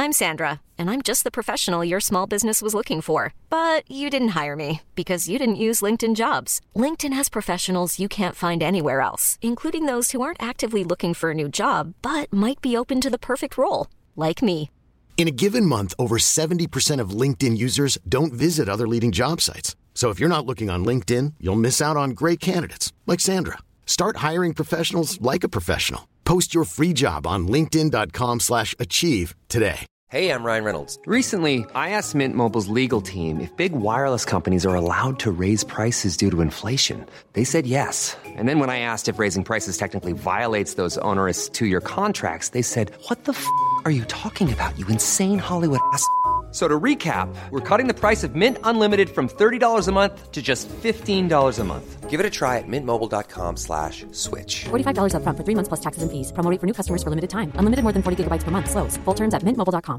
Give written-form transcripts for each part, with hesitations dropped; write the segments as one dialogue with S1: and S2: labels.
S1: I'm Sandra, and I'm just the professional your small business was looking for. But you didn't hire me because you didn't use LinkedIn Jobs. LinkedIn has professionals you can't find anywhere else, including those who aren't actively looking for a new job, but might be open to the perfect role, like me.
S2: In a given month, over 70% of LinkedIn users don't visit other leading job sites. So if you're not looking on LinkedIn, you'll miss out on great candidates like Sandra. Start hiring professionals like a professional. Post your free job on linkedin.com/achieve today.
S3: Hey, I'm Ryan Reynolds. Recently, I asked Mint Mobile's legal team if big wireless companies are allowed to raise prices due to inflation. They said yes. And then when I asked if raising prices technically violates those onerous two-year contracts, they said, "What the f*** are you talking about, you insane Hollywood ass?" So to recap, we're cutting the price of Mint Unlimited from $30 a month to just $15 a month. Give it a try at mintmobile.com/switch.
S4: $45 up front for 3 months plus taxes and fees. Promo rate for new customers for limited time. Unlimited more than 40 gigabytes per month. Slows full terms at mintmobile.com.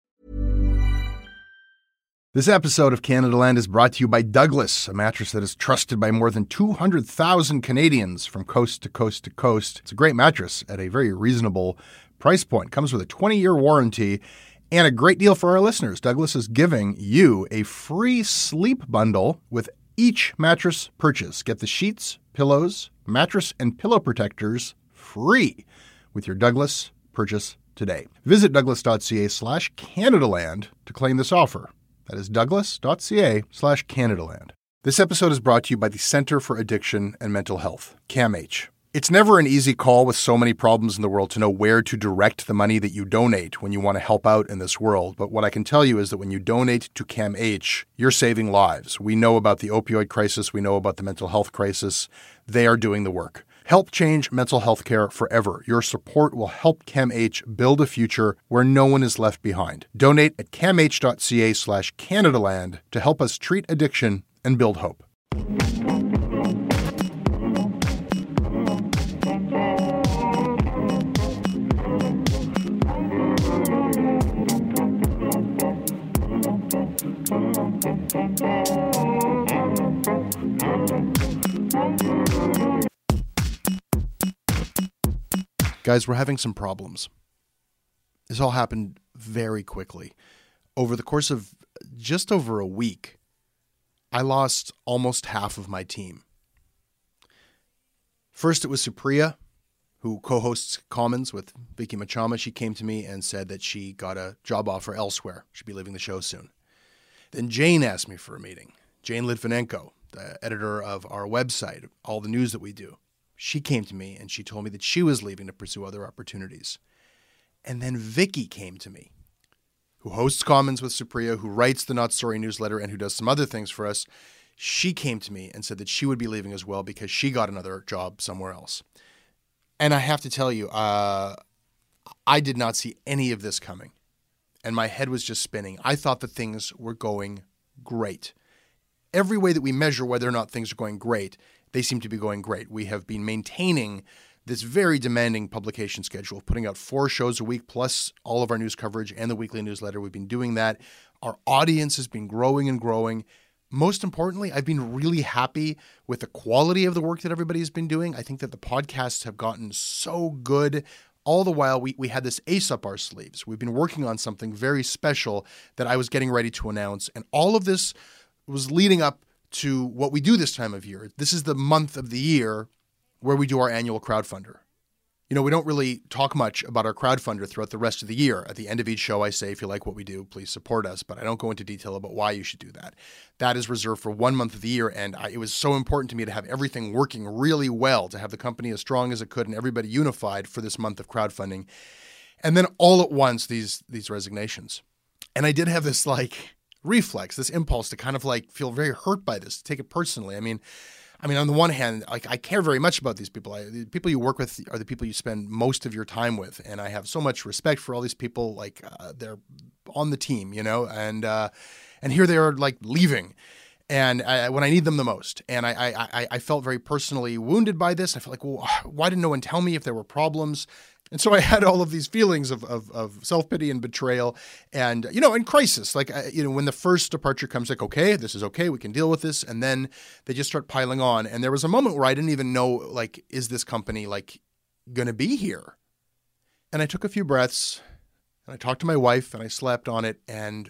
S5: This episode of Canada Land is brought to you by Douglas, a mattress that is trusted by more than 200,000 Canadians from coast to coast to coast. It's a great mattress at a very reasonable price point. Comes with a 20-year warranty. And a great deal for our listeners. Douglas is giving you a free sleep bundle with each mattress purchase. Get the sheets, pillows, mattress, and pillow protectors free with your Douglas purchase today. Visit douglas.ca/Canadaland to claim this offer. That is douglas.ca/Canadaland. This episode is brought to you by the Center for Addiction and Mental Health, CAMH. It's never an easy call with so many problems in the world to know where to direct the money that you donate when you want to help out in this world. But what I can tell you is that when you donate to CAMH, you're saving lives. We know about the opioid crisis. We know about the mental health crisis. They are doing the work. Help change mental health care forever. Your support will help CAMH build a future where no one is left behind. Donate at camh.ca/Canadaland to help us treat addiction and build hope. Guys, we're having some problems. This all happened very quickly. Over the course of just over a week, I lost almost half of my team. First, it was Supriya, who co-hosts Commons with Vicky Machama. She came to me and said that she got a job offer elsewhere. She'd be leaving the show soon. Then Jane asked me for a meeting. Jane Litvinenko, the editor of our website, all the news that we do. She came to me and she told me that she was leaving to pursue other opportunities. And then Vicky came to me, who hosts Commons with Supriya, who writes the Not Sorry newsletter and who does some other things for us. She came to me and said that she would be leaving as well because she got another job somewhere else. And I have to tell you, I did not see any of this coming. And my head was just spinning. I thought that things were going great. Every way that we measure whether or not things are going great, they seem to be going great. We have been maintaining this very demanding publication schedule, putting out 4 shows a week, plus all of our news coverage and the weekly newsletter. We've been doing that. Our audience has been growing and growing. Most importantly, I've been really happy with the quality of the work that everybody's been doing. I think that the podcasts have gotten so good. All the while, we had this ace up our sleeves. We've been working on something very special that I was getting ready to announce. And all of this was leading up to what we do this time of year. This is the month of the year where we do our annual crowdfunder. You know, we don't really talk much about our crowdfunder throughout the rest of the year. At the end of each show, I say, if you like what we do, please support us. But I don't go into detail about why you should do that. That is reserved for 1 month of the year. And it was so important to me to have everything working really well, to have the company as strong as it could and everybody unified for this month of crowdfunding. And then all at once, these resignations. And I did have this reflex, this impulse to kind of feel very hurt by this, to take it personally. I mean, on the one hand, I care very much about these people. The people you work with are the people you spend most of your time with, and I have so much respect for all these people. They're on the team, and here they are leaving, and when I need them the most. And I felt very personally wounded by this. I felt well, why didn't no one tell me if there were problems? And so I had all of these feelings of self-pity and betrayal and, and crisis. When the first departure comes, okay, this is okay, we can deal with this. And then they just start piling on. And there was a moment where I didn't even know, is this company, going to be here? And I took a few breaths And I talked to my wife and I slept on it, and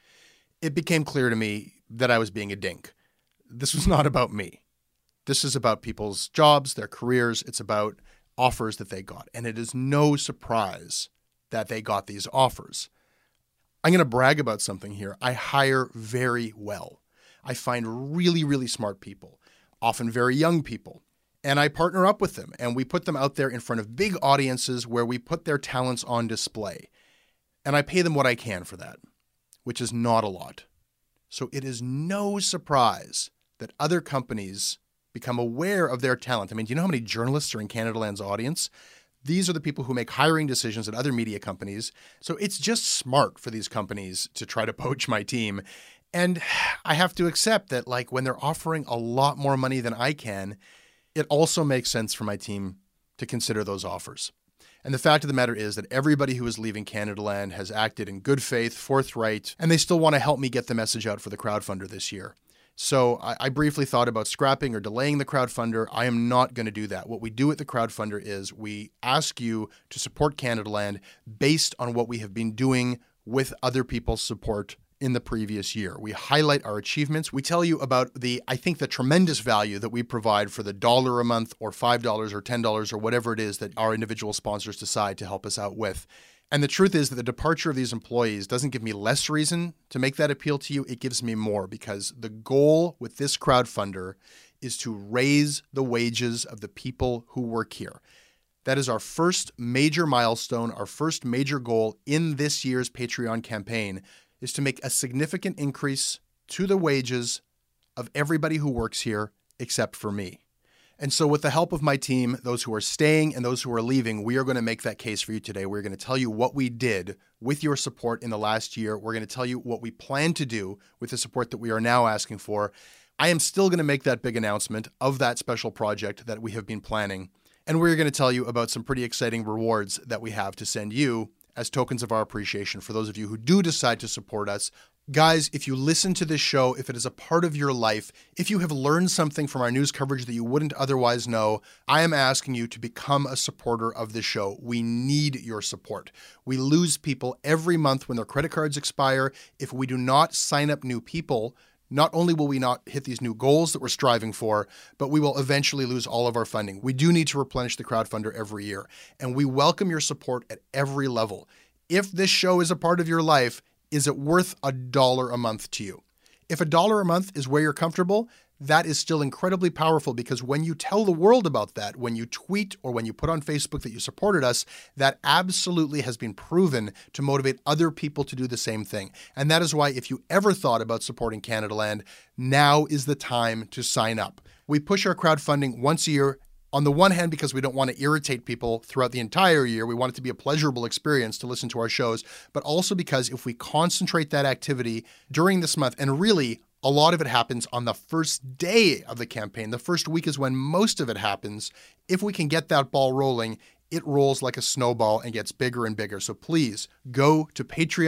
S5: it became clear to me that I was being a dink. This was not about me. This is about people's jobs, their careers. It's about offers that they got. And it is no surprise that they got these offers. I'm going to brag about something here. I hire very well. I find really, really smart people, often very young people, and I partner up with them, and we put them out there in front of big audiences where we put their talents on display. And I pay them what I can for that, which is not a lot. So it is no surprise that other companies become aware of their talent. I mean, do you know how many journalists are in Canadaland's audience? These are the people who make hiring decisions at other media companies. So it's just smart for these companies to try to poach my team. And I have to accept that, like, when they're offering a lot more money than I can, it also makes sense for my team to consider those offers. And the fact of the matter is that everybody who is leaving Canadaland has acted in good faith, forthright, and they still want to help me get the message out for the crowdfunder this year. So I briefly thought about scrapping or delaying the crowdfunder. I am not going to do that. What we do at the crowdfunder is we ask you to support Canadaland based on what we have been doing with other people's support in the previous year. We highlight our achievements. We tell you about the tremendous value that we provide for the $1 a month or $5 or $10 or whatever it is that our individual sponsors decide to help us out with. And the truth is that the departure of these employees doesn't give me less reason to make that appeal to you. It gives me more, because the goal with this crowdfunder is to raise the wages of the people who work here. That is our first major milestone, our first major goal in this year's Patreon campaign, is to make a significant increase to the wages of everybody who works here except for me. And so with the help of my team, those who are staying and those who are leaving, we are going to make that case for you today. We're going to tell you what we did with your support in the last year. We're going to tell you what we plan to do with the support that we are now asking for. I am still going to make that big announcement of that special project that we have been planning. And we're going to tell you about some pretty exciting rewards that we have to send you as tokens of our appreciation for those of you who do decide to support us. Guys, if you listen to this show, if it is a part of your life, if you have learned something from our news coverage that you wouldn't otherwise know, I am asking you to become a supporter of this show. We need your support. We lose people every month when their credit cards expire. If we do not sign up new people, not only will we not hit these new goals that we're striving for, but we will eventually lose all of our funding. We do need to replenish the crowdfunder every year, and we welcome your support at every level. If this show is a part of your life, is it worth $1 a month to you? If $1 a month is where you're comfortable, that is still incredibly powerful, because when you tell the world about that, when you tweet or when you put on Facebook that you supported us, that absolutely has been proven to motivate other people to do the same thing. And that is why, if you ever thought about supporting Canadaland, now is the time to sign up. We push our crowdfunding once a year. On the one hand, because we don't want to irritate people throughout the entire year. We want it to be a pleasurable experience to listen to our shows, but also because if we concentrate that activity during this month, and really a lot of it happens on the first day of the campaign, the first week is when most of it happens. If we can get that ball rolling, it rolls like a snowball and gets bigger and bigger. So please go to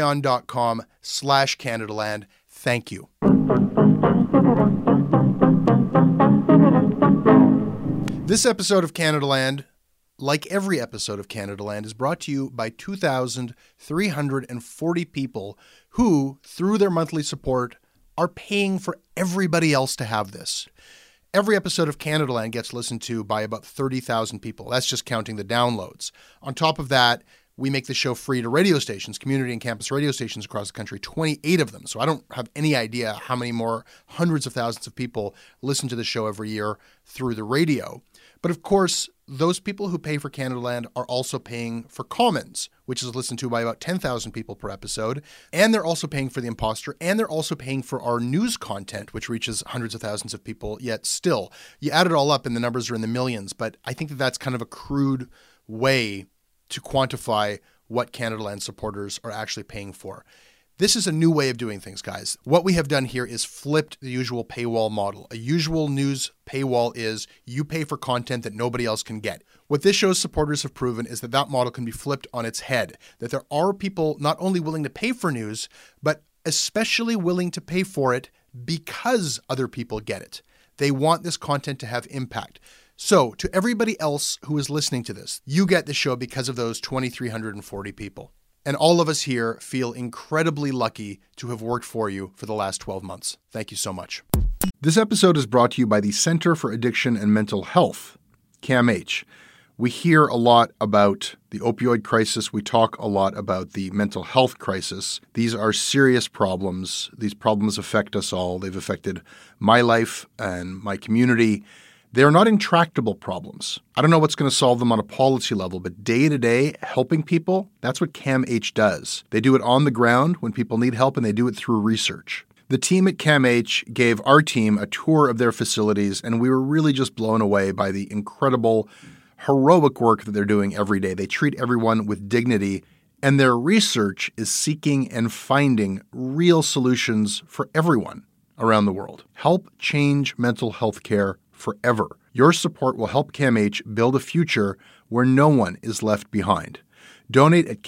S5: patreon.com/Canadaland. Thank you. This episode of Canadaland, like every episode of Canadaland, is brought to you by 2,340 people who, through their monthly support, are paying for everybody else to have this. Every episode of Canadaland gets listened to by about 30,000 people. That's just counting the downloads. On top of that, we make the show free to radio stations, community and campus radio stations across the country, 28 of them. So I don't have any idea how many more hundreds of thousands of people listen to the show every year through the radio. But of course, those people who pay for Canadaland are also paying for Commons, which is listened to by about 10,000 people per episode. And they're also paying for The Imposter. And they're also paying for our news content, which reaches hundreds of thousands of people. Yet still, you add it all up and the numbers are in the millions. But I think that that's kind of a crude way to quantify what Canadaland supporters are actually paying for. This is a new way of doing things, guys. What we have done here is flipped the usual paywall model. A usual news paywall is you pay for content that nobody else can get. What this show's supporters have proven is that that model can be flipped on its head, that there are people not only willing to pay for news, but especially willing to pay for it because other people get it. They want this content to have impact. So, to everybody else who is listening to this, you get the show because of those 2,340 people. And all of us here feel incredibly lucky to have worked for you for the last 12 months. Thank you so much. This episode is brought to you by the Center for Addiction and Mental Health, CAMH. We hear a lot about the opioid crisis. We talk a lot about the mental health crisis. These are serious problems. These problems affect us all. They've affected my life and my community. They are not intractable problems. I don't know what's going to solve them on a policy level, but day to day, helping people, that's what CAMH does. They do it on the ground when people need help, and they do it through research. The team at CAMH gave our team a tour of their facilities, and we were really just blown away by the incredible, heroic work that they're doing every day. They treat everyone with dignity, and their research is seeking and finding real solutions for everyone around the world. Help change mental health care forever. Your support will help CAMH build a future where no one is left behind. Donate at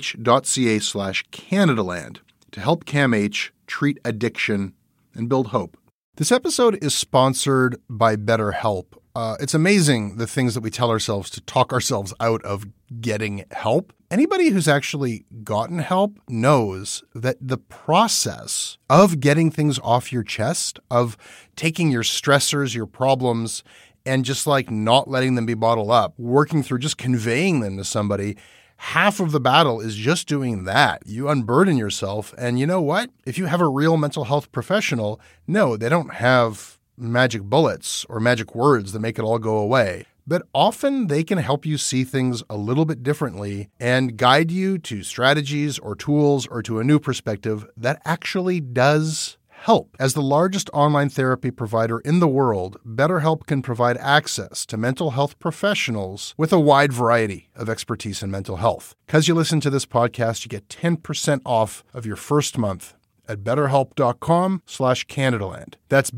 S5: camh.ca/Canadaland to help CAMH treat addiction and build hope. This episode is sponsored by BetterHelp. It's amazing the things that we tell ourselves to talk ourselves out of getting help. Anybody who's actually gotten help knows that the process of getting things off your chest, of taking your stressors, your problems, and just like not letting them be bottled up, working through just conveying them to somebody, half of the battle is just doing that. You unburden yourself. And you know what? If you have a real mental health professional, no, they don't have magic bullets or magic words that make it all go away. But often they can help you see things a little bit differently and guide you to strategies or tools or to a new perspective that actually does help. As the largest online therapy provider in the world, BetterHelp can provide access to mental health professionals with a wide variety of expertise in mental health. Because you listen to this podcast, you get 10% off of your first month at betterhelp.com/Canadaland. That's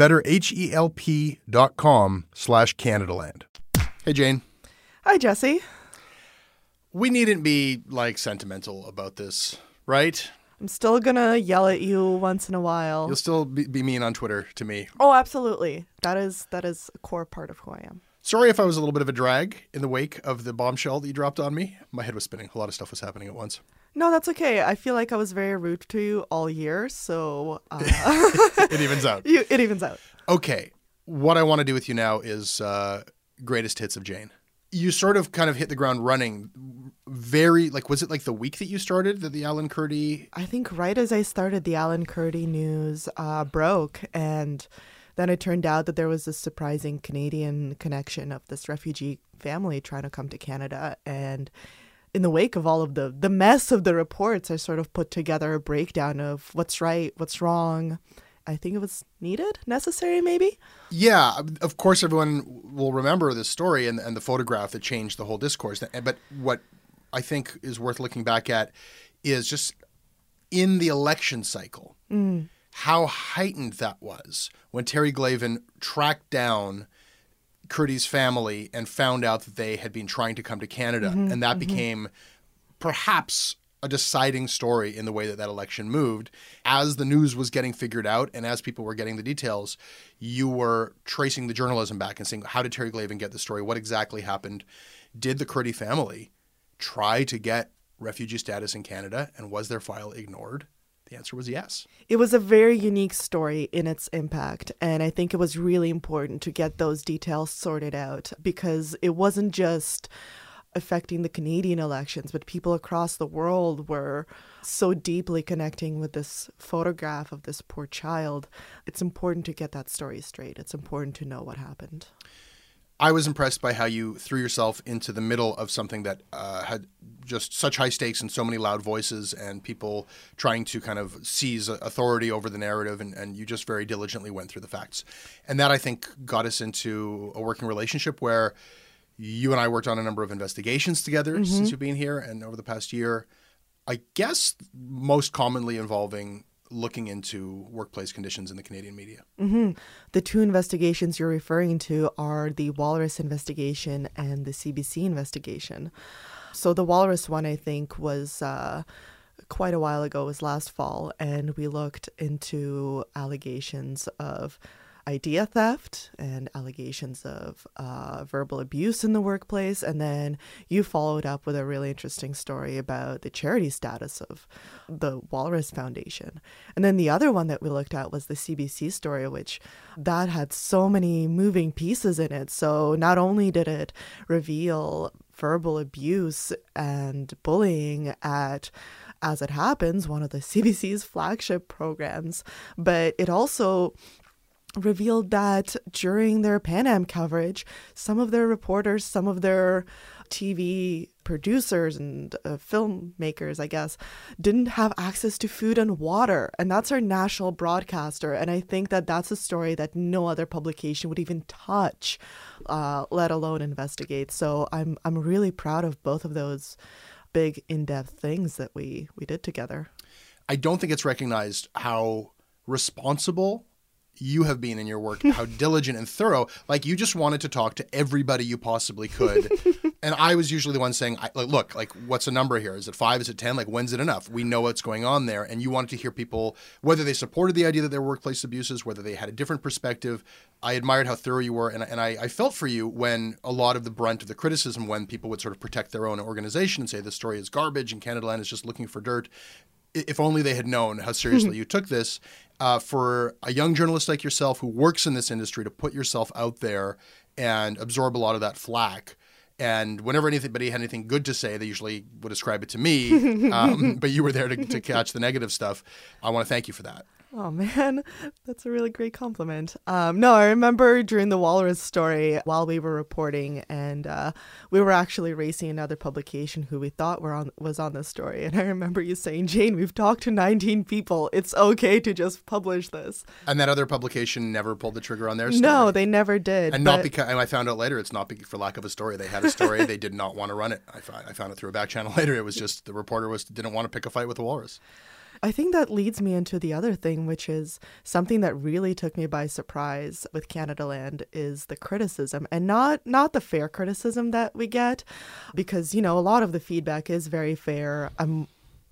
S5: betterhelp.com/Canadaland. Hey, Jane.
S6: Hi, Jesse.
S5: We needn't be sentimental about this, right?
S6: I'm still gonna yell at you once in a while.
S5: You'll still be mean on Twitter to me.
S6: Oh, absolutely. That is a core part of who I am.
S5: Sorry if I was a little bit of a drag in the wake of the bombshell that you dropped on me. My head was spinning. A lot of stuff was happening at once.
S6: No, that's okay. I feel like I was very rude to you all year, so...
S5: It evens out.
S6: It evens out.
S5: Okay. What I want to do with you now is greatest hits of Jane. You sort of kind of hit the ground running was it the week that you started the Alan Kurdi?
S6: I think right as I started, the Alan Kurdi news broke, and then it turned out that there was this surprising Canadian connection of this refugee family trying to come to Canada. And in the wake of all of the mess of the reports, I sort of put together a breakdown of what's right, what's wrong. I think it was needed, necessary, maybe.
S5: Yeah, of course, everyone will remember this story and the photograph that changed the whole discourse. But what I think is worth looking back at is just in the election cycle, how heightened that was when Terry Glavin tracked down Kurdi's family and found out that they had been trying to come to Canada. And that became perhaps a deciding story in the way that election moved. As the news was getting figured out and as people were getting the details, you were tracing the journalism back and saying, how did Terry Glavin get the story? What exactly happened? Did the Kurdi family try to get refugee status in Canada, and was their file ignored? The answer was yes.
S6: It was a very unique story in its impact, and I think it was really important to get those details sorted out, because it wasn't just affecting the Canadian elections, but people across the world were so deeply connecting with this photograph of this poor child. It's important to get that story straight. It's important to know what happened.
S5: I was impressed by how you threw yourself into the middle of something that had just such high stakes and so many loud voices and people trying to kind of seize authority over the narrative, and you just very diligently went through the facts. And that, I think, got us into a working relationship where you and I worked on a number of investigations together since you've been here and over the past year, I guess most commonly involving looking into workplace conditions in the Canadian media.
S6: The two investigations you're referring to are the Walrus investigation and the CBC investigation. So the Walrus one, I think, was quite a while ago, was last fall, and we looked into allegations of idea theft and allegations of verbal abuse in the workplace. And then you followed up with a really interesting story about the charity status of the Walrus Foundation. And then the other one that we looked at was the CBC story, which that had so many moving pieces in it. So not only did it reveal verbal abuse and bullying at, as it happens, one of the CBC's flagship programs, but it also revealed that during their Pan Am coverage, some of their reporters, some of their TV producers and filmmakers, I guess, didn't have access to food and water. And that's our national broadcaster. And I think that that's a story that no other publication would even touch, let alone investigate. So I'm really proud of both of those big in-depth things that we did together.
S5: I don't think it's recognized how responsible you have been in your work, how diligent and thorough. Like, you just wanted to talk to everybody you possibly could. And I was usually the one saying, look, like, what's the number here? Is it 5? Is it 10? Like, when's it enough? We know what's going on there. And you wanted to hear people, whether they supported the idea that there were workplace abuses, whether they had a different perspective. I admired how thorough you were. And I felt for you when a lot of the brunt of the criticism, when people would sort of protect their own organization and say this story is garbage and Canadaland is just looking for dirt. If only they had known how seriously you took this. For a young journalist like yourself who works in this industry, to put yourself out there and absorb a lot of that flack. And whenever anybody had anything good to say, they usually would ascribe it to me. But you were there to catch the negative stuff. I want to thank you for that.
S6: Oh, man, that's a really great compliment. No, I remember during the Walrus story, while we were reporting, and we were actually racing another publication who we thought was on this story. And I remember you saying, Jane, we've talked to 19 people. It's okay to just publish this. And
S5: that other publication never pulled the trigger on their story?
S6: No, they never did.
S5: And not because, and I found out later, it's not for lack of a story. They had a story. They did not want to run it. I found it through a back channel later. It was just the reporter didn't want to pick a fight with the Walrus.
S6: I think that leads me into the other thing, which is something that really took me by surprise with Canadaland, is the criticism, and not the fair criticism that we get, because, a lot of the feedback is very fair. I'm,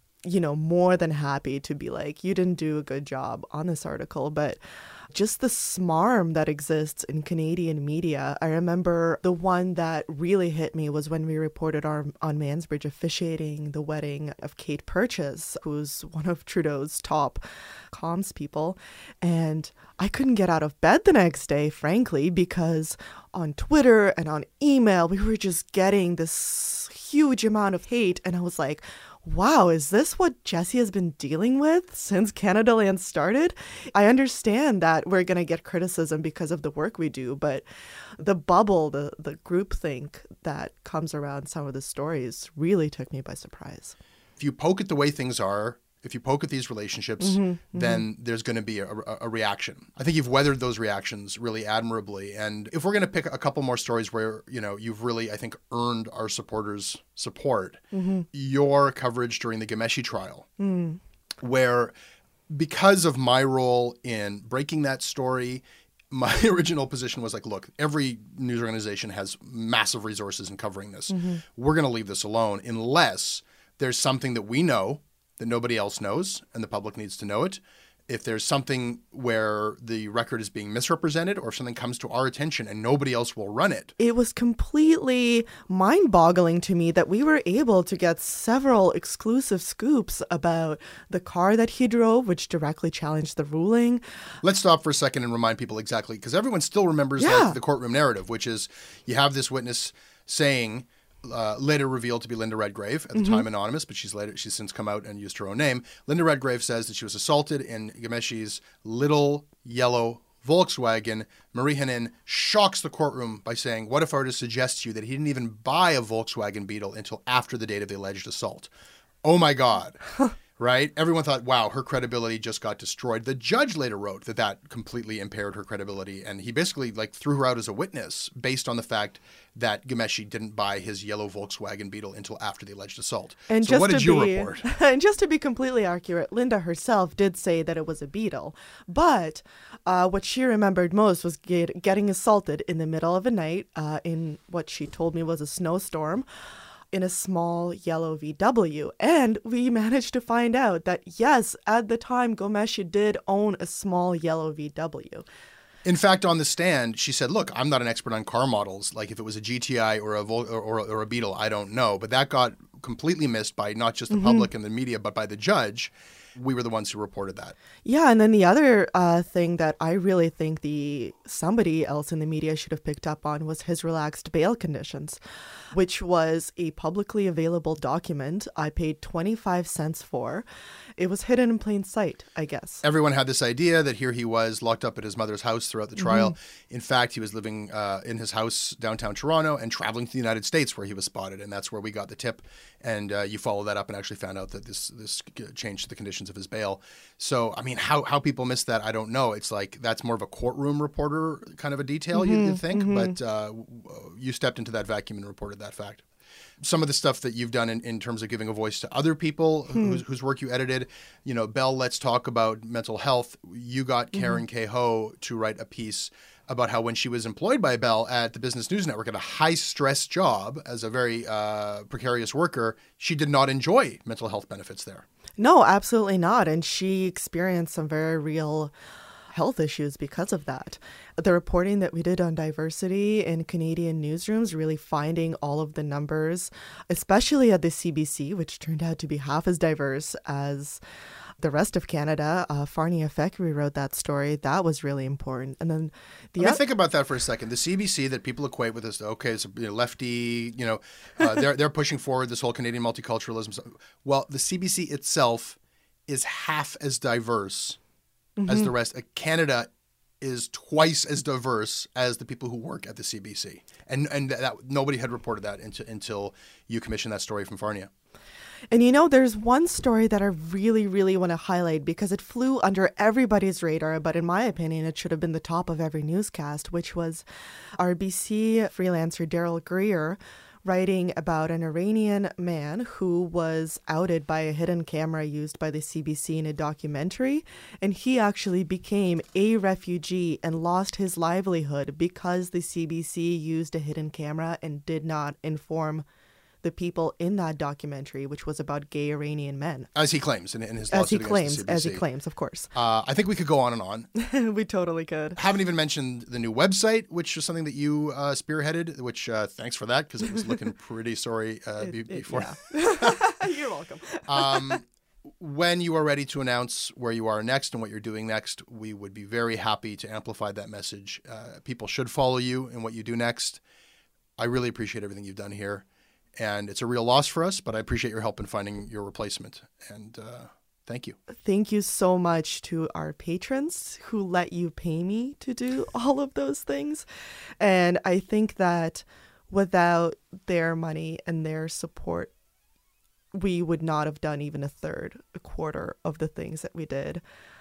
S6: more than happy to be like, you didn't do a good job on this article, but just the smarm that exists in Canadian media. I remember the one that really hit me was when we reported on Mansbridge officiating the wedding of Kate Purchase, who's one of Trudeau's top comms people. And I couldn't get out of bed the next day, frankly, because on Twitter and on email, we were just getting this huge amount of hate. And I was like, wow, is this what Jessie has been dealing with since Canadaland started? I understand that we're going to get criticism because of the work we do, but the bubble, the groupthink that comes around some of the stories really took me by surprise.
S5: If you poke at the way things are, if you poke at these relationships, then there's going to be a reaction. I think you've weathered those reactions really admirably. And if we're going to pick a couple more stories where, you've really, I think, earned our supporters' support, your coverage during the Ghomeshi trial, where because of my role in breaking that story, my original position was like, look, every news organization has massive resources in covering this. We're going to leave this alone unless there's something that we know that nobody else knows and the public needs to know it. If there's something where the record is being misrepresented, or if something comes to our attention and nobody else will run it.
S6: It was completely mind-boggling to me that we were able to get several exclusive scoops about the car that he drove, which directly challenged the ruling.
S5: Let's stop for a second and remind people exactly, because everyone still remembers the courtroom narrative, which is you have this witness saying, later revealed to be Linda Redgrave, at the time anonymous, but she's since come out and used her own name. Linda Redgrave says that she was assaulted in Ghomeshi's little yellow Volkswagen. Marie Henein shocks the courtroom by saying, what if I were to suggest to you that he didn't even buy a Volkswagen Beetle until after the date of the alleged assault? Oh my God. Right? Everyone thought, wow, her credibility just got destroyed. The judge later wrote that completely impaired her credibility. And he basically threw her out as a witness based on the fact that Ghomeshi didn't buy his yellow Volkswagen Beetle until after the alleged assault.
S6: And
S5: so what did you report?
S6: And just to be completely accurate, Linda herself did say that it was a Beetle. But what she remembered most was getting assaulted in the middle of the night in what she told me was a snowstorm, in a small yellow VW. And we managed to find out that, yes, at the time, Ghomeshi did own a small yellow VW.
S5: In fact, on the stand, she said, look, I'm not an expert on car models. Like if it was a GTI or a Beetle, I don't know. But that got completely missed by not just the public and the media, but by the judge. We were the ones who reported that.
S6: Yeah, and then the other thing that I really think somebody else in the media should have picked up on was his relaxed bail conditions, which was a publicly available document I paid 25 cents for. It was hidden in plain sight, I guess.
S5: Everyone had this idea that here he was locked up at his mother's house throughout the trial. In fact, he was living in his house downtown Toronto and traveling to the United States where he was spotted. And that's where we got the tip. And you follow that up and actually found out that this changed the conditions of his bail. So, I mean, how people missed that, I don't know. It's like that's more of a courtroom reporter kind of a detail, you'd think. But you stepped into that vacuum and reported that fact. Some of the stuff that you've done in terms of giving a voice to other people whose work you edited, Bell, Let's Talk About Mental Health. You got Karen Kehoe to write a piece about how when she was employed by Bell at the Business News Network at a high-stress job as a very precarious worker, she did not enjoy mental health benefits there.
S6: No, absolutely not. And she experienced some very real health issues because of that. The reporting that we did on diversity in Canadian newsrooms, really finding all of the numbers, especially at the CBC, which turned out to be half as diverse as the rest of Canada. Farnia Fekri wrote that story. That was really important. And then
S5: think about that for a second. The CBC that people equate with this, okay, it's lefty, they're pushing forward this whole Canadian multiculturalism. Well, the CBC itself is half as diverse as the rest. Canada is twice as diverse as the people who work at the CBC. And that nobody had reported that until you commissioned that story from Farnia.
S6: And there's one story that I really, really want to highlight because it flew under everybody's radar, but in my opinion, it should have been the top of every newscast, which was RBC freelancer Daryl Greer writing about an Iranian man who was outed by a hidden camera used by the CBC in a documentary. And he actually became a refugee and lost his livelihood because the CBC used a hidden camera and did not inform the people in that documentary, which was about gay Iranian men.
S5: As he claims in his lawsuit against the CBC.
S6: As he claims, of course.
S5: I think we could go on and on.
S6: We totally could.
S5: Haven't even mentioned the new website, which was something that you spearheaded, which thanks for that, because it was looking pretty sorry before.
S6: Yeah. You're welcome.
S5: When you are ready to announce where you are next and what you're doing next, we would be very happy to amplify that message. People should follow you in what you do next. I really appreciate everything you've done here. And it's a real loss for us, but I appreciate your help in finding your replacement. And thank you.
S6: Thank you so much to our patrons who let you pay me to do all of those things. And I think that without their money and their support, we would not have done even a quarter of the things that we did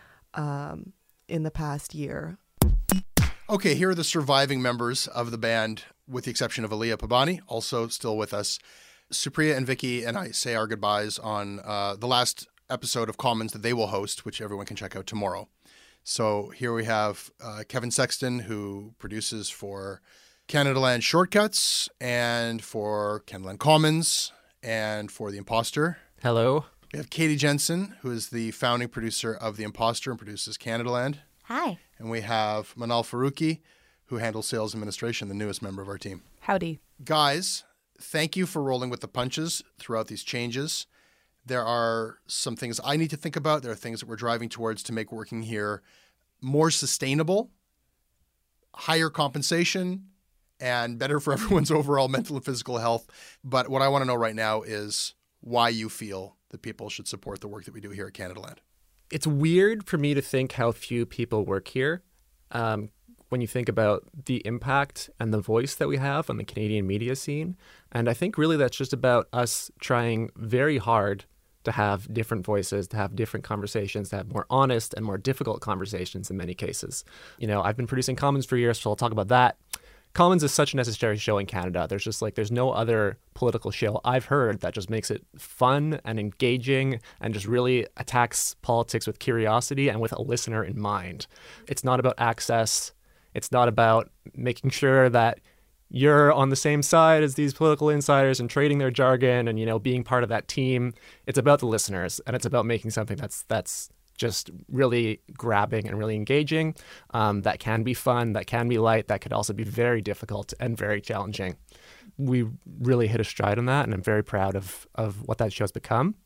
S6: in the past year.
S5: Okay, here are the surviving members of the band, with the exception of Aliyah Pabani, also still with us. Supriya and Vicky and I say our goodbyes on the last episode of Commons that they will host, which everyone can check out tomorrow. So here we have Kevin Sexton, who produces for Canadaland Shortcuts and for Canadaland Commons and for The Imposter.
S7: Hello.
S5: We have Katie Jensen, who is the founding producer of The Imposter and produces Canadaland.
S8: Hi.
S5: And we have Manal Faruqi, who handles sales administration, the newest member of our team.
S8: Howdy.
S5: Guys, thank you for rolling with the punches throughout these changes. There are some things I need to think about. There are things that we're driving towards to make working here more sustainable, higher compensation, and better for everyone's overall mental and physical health. But what I want to know right now is why you feel that people should support the work that we do here at Canadaland.
S7: It's weird for me to think how few people work here. When you think about the impact and the voice that we have on the Canadian media scene. And I think really that's just about us trying very hard to have different voices, to have different conversations, to have more honest and more difficult conversations in many cases. I've been producing Commons for years, so I'll talk about that. Commons is such a necessary show in Canada. There's no other political show I've heard that just makes it fun and engaging and just really attacks politics with curiosity and with a listener in mind. It's not about access. It's not about making sure that you're on the same side as these political insiders and trading their jargon and, being part of that team. It's about the listeners, and it's about making something that's just really grabbing and really engaging, that can be fun, that can be light, that could also be very difficult and very challenging. We really hit a stride on that, and I'm very proud of what that show's become.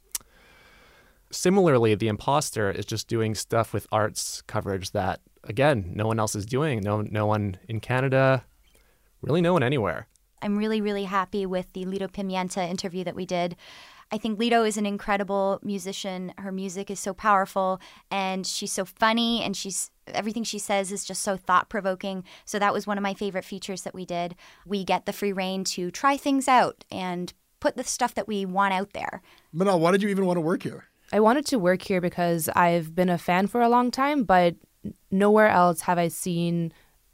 S7: Similarly, The Imposter is just doing stuff with arts coverage that, again, no one else is doing. No one in Canada, really no one anywhere.
S8: I'm really, really happy with the Lito Pimienta interview that we did. I think Lito is an incredible musician. Her music is so powerful, and she's so funny, and everything she says is just so thought-provoking. So that was one of my favorite features that we did. We get the free rein to try things out and put the stuff that we want out there.
S5: Manal, why did you even want to work here?
S4: I wanted to work here because I've been a fan for a long time, but nowhere else have I seen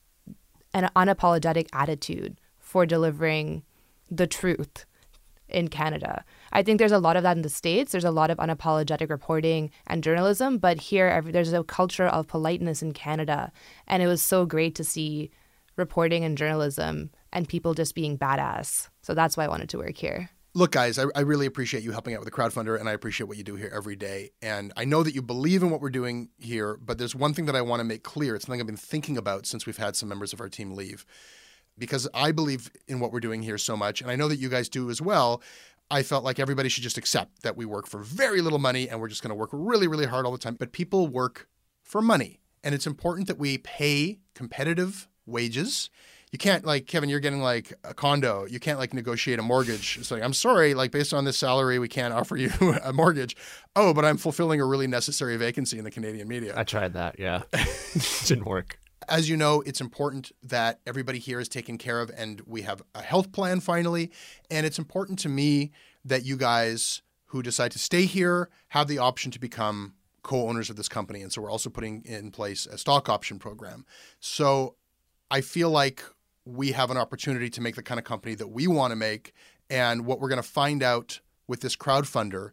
S4: an unapologetic attitude for delivering the truth in Canada. I think there's a lot of that in the States. There's a lot of unapologetic reporting and journalism, but here there's a culture of politeness in Canada. And it was so great to see reporting and journalism and people just being badass. So that's why I wanted to work here.
S5: Look, guys, I really appreciate you helping out with the Crowdfunder, and I appreciate what you do here every day. And I know that you believe in what we're doing here, but there's one thing that I want to make clear. It's something I've been thinking about since we've had some members of our team leave. Because I believe in what we're doing here so much, and I know that you guys do as well, I felt like everybody should just accept that we work for very little money and we're just going to work really, really hard all the time. But people work for money, and it's important that we pay competitive wages. You can't, like, Kevin, you're getting like a condo. You can't like negotiate a mortgage. It's like, I'm sorry, like based on this salary, we can't offer you a mortgage. Oh, but I'm fulfilling a really necessary vacancy in the Canadian media.
S7: I tried that, yeah. Didn't work.
S5: As you know, it's important that everybody here is taken care of, and we have a health plan finally. And it's important to me that you guys who decide to stay here have the option to become co-owners of this company. And so we're also putting in place a stock option program. So I feel like we have an opportunity to make the kind of company that we want to make. And what we're going to find out with this crowdfunder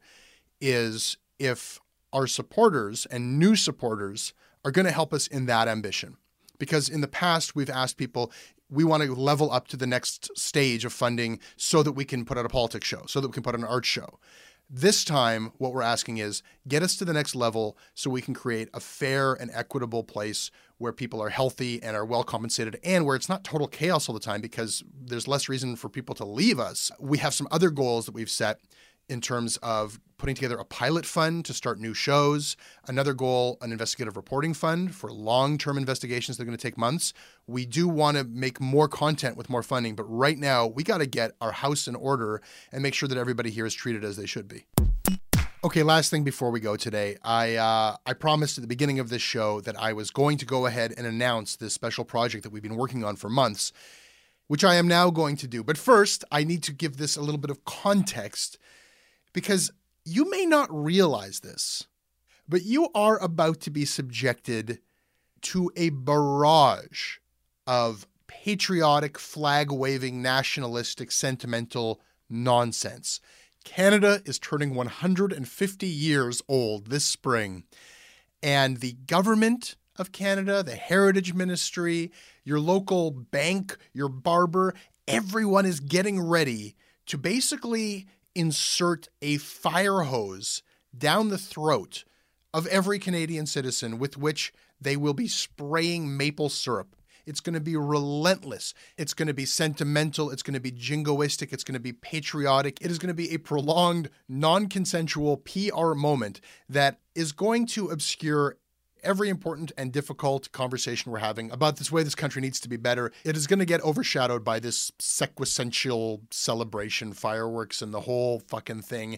S5: is if our supporters and new supporters are going to help us in that ambition. Because in the past, we've asked people, we want to level up to the next stage of funding so that we can put out a politics show, so that we can put out an art show. This time, what we're asking is get us to the next level so we can create a fair and equitable place where people are healthy and are well compensated, and where it's not total chaos all the time because there's less reason for people to leave us. We have some other goals that we've set in terms of putting together a pilot fund to start new shows. Another goal, an investigative reporting fund for long-term investigations that are going to take months. We do want to make more content with more funding, but right now we got to get our house in order and make sure that everybody here is treated as they should be. Okay, last thing before we go today. I promised at the beginning of this show that I was going to go ahead and announce this special project that we've been working on for months, which I am now going to do. But first, I need to give this a little bit of context because you may not realize this, but you are about to be subjected to a barrage of patriotic, flag-waving, nationalistic, sentimental nonsense. Canada is turning 150 years old this spring, and the government of Canada, the Heritage Ministry, your local bank, your barber, everyone is getting ready to basically insert a fire hose down the throat of every Canadian citizen with which they will be spraying maple syrup. It's going to be relentless. It's going to be sentimental. It's going to be jingoistic. It's going to be patriotic. It is going to be a prolonged, non-consensual PR moment that is going to obscure every important and difficult conversation we're having about this way this country needs to be better. It is going to get overshadowed by this sequential celebration, fireworks, and the whole fucking thing.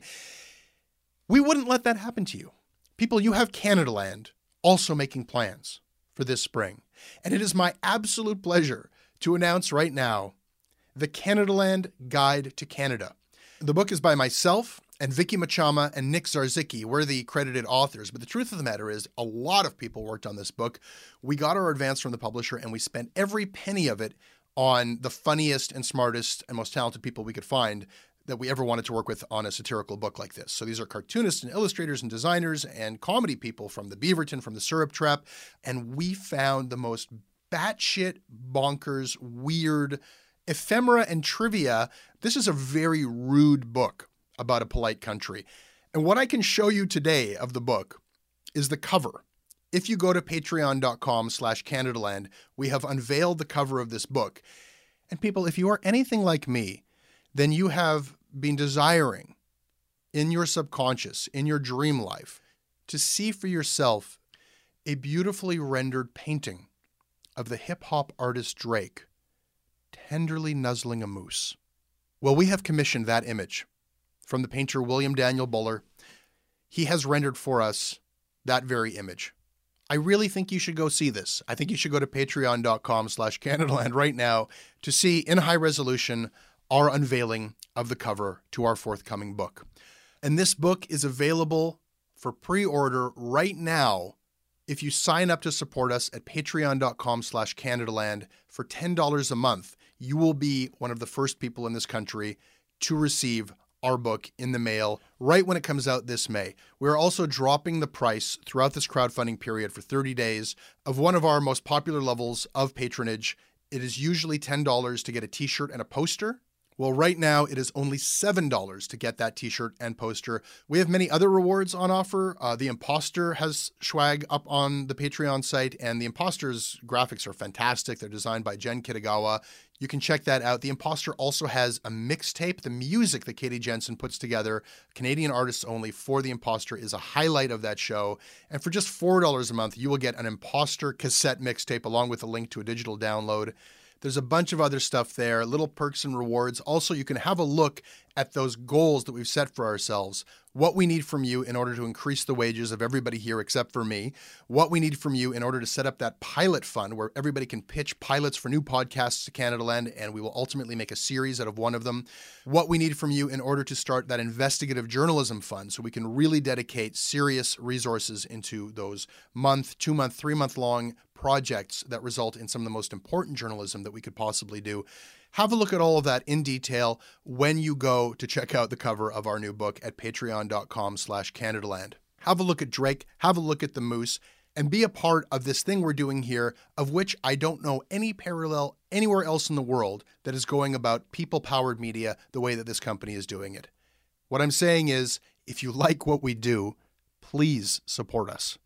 S5: We wouldn't let that happen to you. People, you have Canadaland also making plans for this spring. And it is my absolute pleasure to announce right now the Canadaland Guide to Canada. The book is by myself and Vicky Machama and Nick Zarzicki. We're the credited authors. But the truth of the matter is a lot of people worked on this book. We got our advance from the publisher and we spent every penny of it on the funniest and smartest and most talented people we could find that we ever wanted to work with on a satirical book like this. So these are cartoonists and illustrators and designers and comedy people from the Beaverton, from the Syrup Trap. And we found the most batshit, bonkers, weird ephemera and trivia. This is a very rude book about a polite country. And what I can show you today of the book is the cover. If you go to patreon.com/CanadaLand, we have unveiled the cover of this book. And people, if you are anything like me, then you have been desiring in your subconscious, in your dream life, to see for yourself a beautifully rendered painting of the hip-hop artist Drake tenderly nuzzling a moose. Well, we have commissioned that image from the painter William Daniel Buller. He has rendered for us that very image. I really think you should go see this. I think you should go to patreon.com/CanadaLand right now to see in high resolution our unveiling of the cover to our forthcoming book. And this book is available for pre-order right now if you sign up to support us at patreon.com/CanadaLand for $10 a month. You will be one of the first people in this country to receive our book in the mail right when it comes out this May. We're also dropping the price throughout this crowdfunding period for 30 days of one of our most popular levels of patronage. It is usually $10 to get a t-shirt and a poster. Well, right now it is only $7 to get that t-shirt and poster. We have many other rewards on offer. The Imposter has swag up on the Patreon site, and the Imposter's graphics are fantastic. They're designed by Jen Kitagawa. You can check that out. The Imposter also has a mixtape. The music that Katie Jensen puts together, Canadian artists only, for The Imposter is a highlight of that show. And for just $4 a month, you will get an Imposter cassette mixtape along with a link to a digital download. There's a bunch of other stuff there, little perks and rewards. Also, you can have a look at those goals that we've set for ourselves, what we need from you in order to increase the wages of everybody here except for me, what we need from you in order to set up that pilot fund where everybody can pitch pilots for new podcasts to Canadaland, and we will ultimately make a series out of one of them, what we need from you in order to start that investigative journalism fund so we can really dedicate serious resources into those month, 2 month, 3 month long projects that result in some of the most important journalism that we could possibly do. Have a look at all of that in detail when you go to check out the cover of our new book at patreon.com/CanadaLand. Have a look at Drake, have a look at the moose, and be a part of this thing we're doing here, of which I don't know any parallel anywhere else in the world that is going about people-powered media the way that this company is doing it. What I'm saying is, if you like what we do, please support us.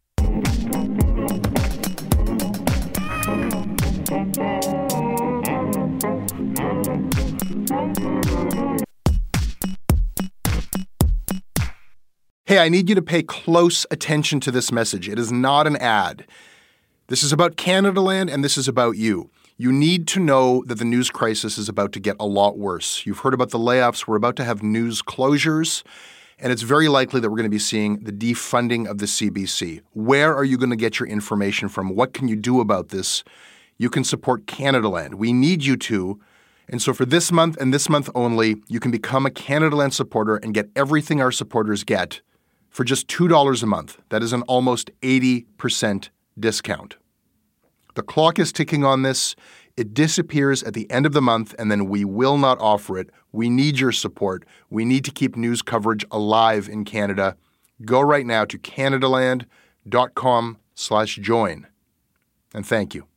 S5: Hey, I need you to pay close attention to this message. It is not an ad. This is about Canadaland, and this is about you. You need to know that the news crisis is about to get a lot worse. You've heard about the layoffs. We're about to have news closures, and it's very likely that we're going to be seeing the defunding of the CBC. Where are you going to get your information from? What can you do about this? You can support Canadaland. We need you to. And so for this month and this month only, you can become a Canadaland supporter and get everything our supporters get for just $2 a month. That is an almost 80% discount. The clock is ticking on this. It disappears at the end of the month, and then we will not offer it. We need your support. We need to keep news coverage alive in Canada. Go right now to canadaland.com/join. And thank you.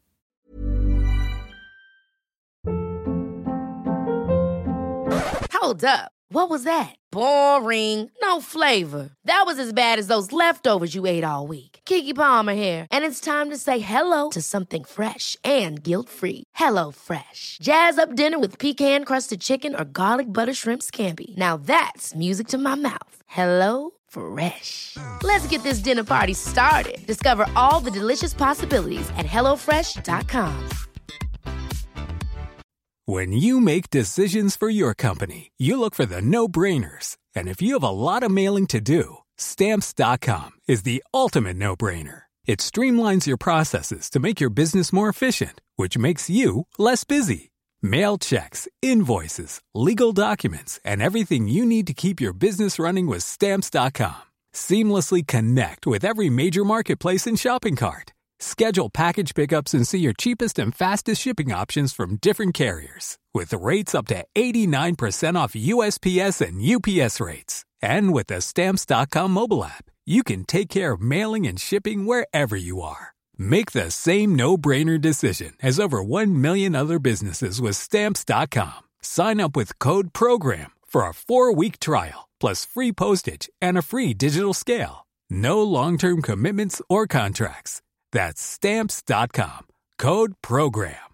S9: Hold up. What was that? Boring. No flavor. That was as bad as those leftovers you ate all week. Keke Palmer here, and it's time to say hello to something fresh and guilt-free. HelloFresh. Jazz up dinner with pecan-crusted chicken or garlic butter shrimp scampi. Now that's music to my mouth. HelloFresh. Let's get this dinner party started. Discover all the delicious possibilities at HelloFresh.com.
S10: When you make decisions for your company, you look for the no-brainers. And if you have a lot of mailing to do, Stamps.com is the ultimate no-brainer. It streamlines your processes to make your business more efficient, which makes you less busy. Mail checks, invoices, legal documents, and everything you need to keep your business running with Stamps.com. Seamlessly connect with every major marketplace and shopping cart. Schedule package pickups and see your cheapest and fastest shipping options from different carriers, with rates up to 89% off USPS and UPS rates. And with the Stamps.com mobile app, you can take care of mailing and shipping wherever you are. Make the same no-brainer decision as over 1 million other businesses with Stamps.com. Sign up with code PROGRAM for a 4-week trial, plus free postage and a free digital scale. No long-term commitments or contracts. That's Stamps.com. Code PROGRAM.